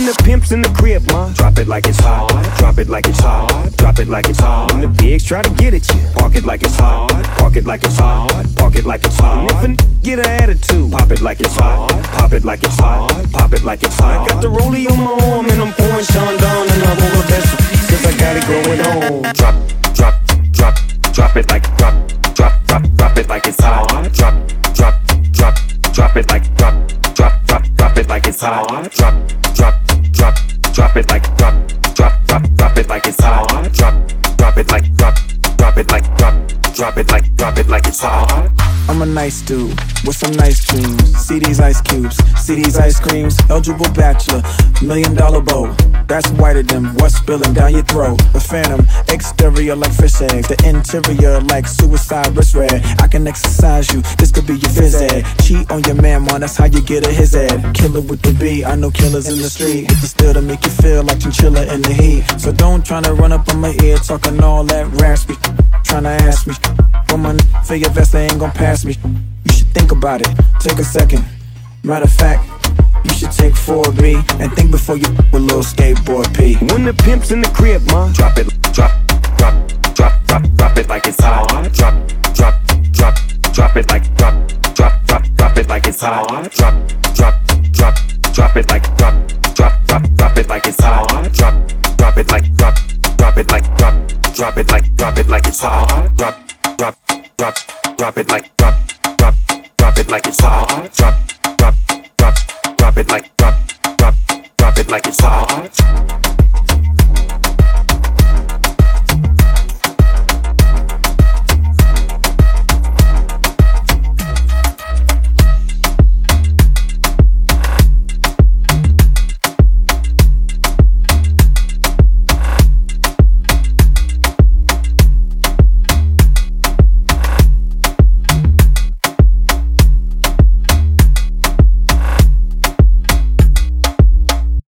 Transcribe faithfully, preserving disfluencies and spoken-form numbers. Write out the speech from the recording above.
the pimp's in the crib, ma, drop it like it's hot. Drop it like it's hot. Drop it like it's hot. When the pigs try to get at you, park it like it's hot. Park it like it's hot. Park it like it's hot. And if a n- get an attitude, pop it like it's hot. Pop it like it's hot. Pop it like it's hot. Got the rollie on my arm and I'm pouring Sean down and I'm over best cause I got it going on. Drop, drop, drop, drop it like drop, drop, drop, drop it like it's hot. Drop, drop, drop, drop it like drop, drop, drop, drop it like it's hot. Drop, drop, drop, drop it like drop, drop, drop, drop it like it's hot. Drop, drop it like drop, drop it like drop, drop it like drop it like it's hot. I'm a nice dude with some nice dreams. See these ice cubes, see these ice creams. Eligible bachelor, million dollar bow. That's whiter than what's spilling down your throat. The phantom, exterior like fish eggs. The interior like suicide wrist red. I can exercise you, this could be your phys ed. Cheat on your man, man, that's how you get a his ed. Killer with the B, I know killers in the street. Hit the still to make you feel like chinchilla in the heat. So don't tryna run up on my ear talking all that raspy. Tryna ask me, for my n- for your vest, they ain't gon' pass me. You should think about it, take a second. Matter of fact, you should take four of me and think before you with little skateboard P. When the pimp's in the crib, ma, drop it, drop, drop, drop, drop, drop it like it's hot. Drop, drop, drop, drop it like drop, drop, drop, drop it like it's hot. Drop, drop, drop, drop it like drop, drop, drop, drop it like it's hot. Drop, drop it like drop, drop it like drop, drop it like drop it like it's hot. Drop, drop, drop, drop it like drop, drop, drop it like it's hot. Drop, drop, drop, drop it like drop, drop, drop it like it's hot.